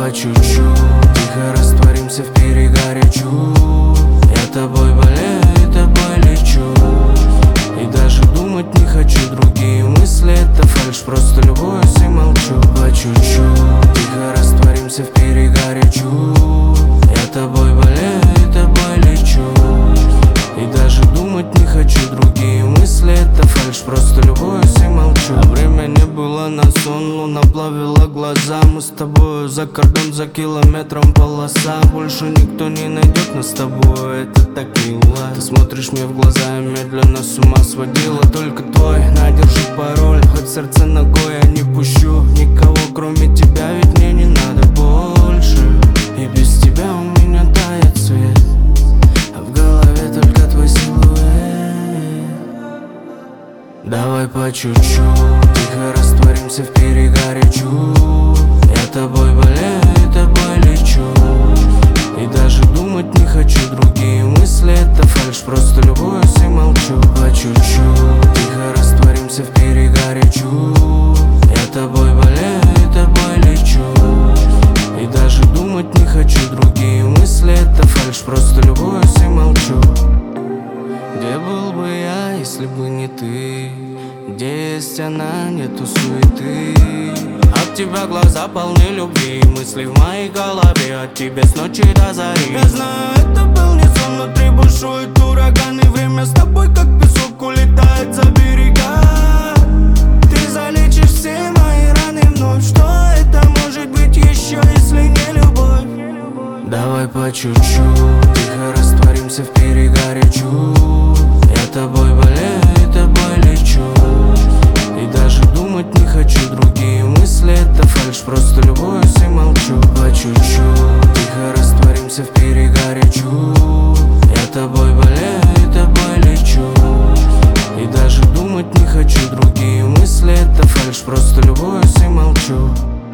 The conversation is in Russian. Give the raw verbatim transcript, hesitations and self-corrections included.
по чуть-чуть, тихо растворимся в перегаре чувств. Я тобой болею, тобой лечу, и даже думать не хочу. Другие мысли — это фальшь, просто любуюсь и молчу. По чуть-чуть, тихо растворимся в перегаре чувств. Я тобой болею, тобой лечу, и даже думать не хочу. Другие мысли — это фальшь, просто любуюсь и молчу. А время не было на сон, луна плавила глаза. Мы с тобою за кордон, за километром полоса. Больше никто не найдет нас с тобой, это так мило. Ты смотришь мне в глаза и медленно с ума сводила. Только твой, на, держи пароль, хоть сердце ногой я не пущу. Никого кроме тебя, ведь мне не надо больше. И без тебя у меня тает свет, а в голове только твой силуэт. Давай по чуть-чуть, тихо растворимся в перегаре чувств. Я тобой болею, тобой лечу, и даже думать не хочу. Другие мысли — это фальшь, просто любуюсь и молчу. По чуть-чуть, тихо растворимся в перегаре чувств. Я тобой болею, тобой лечу, и даже думать не хочу. Другие мысли — это фальшь, просто любуюсь и молчу. Где был бы я, если бы не ты? Где есть она, нету суеты. От тебя глаза полны любви, мысли в моей голове от тебя с ночи до зари. Я знаю, это был не сон, внутри бушует ураган, и время с тобой как песок улетает за берега. Ты залечишь все мои раны вновь. Что это может быть еще, если не любовь? Давай по чуть-чуть, тихо растворимся в перегаре чувств. Я тобой болею, тобой лечу, и даже думать не хочу. Другие мысли — это фальшь, просто любуюсь и молчу. По чуть-чуть, тихо растворимся в перегаре чувств. Я тобой болею, тобой лечу, и даже думать не хочу. Другие мысли — это фальшь, просто любуюсь и молчу.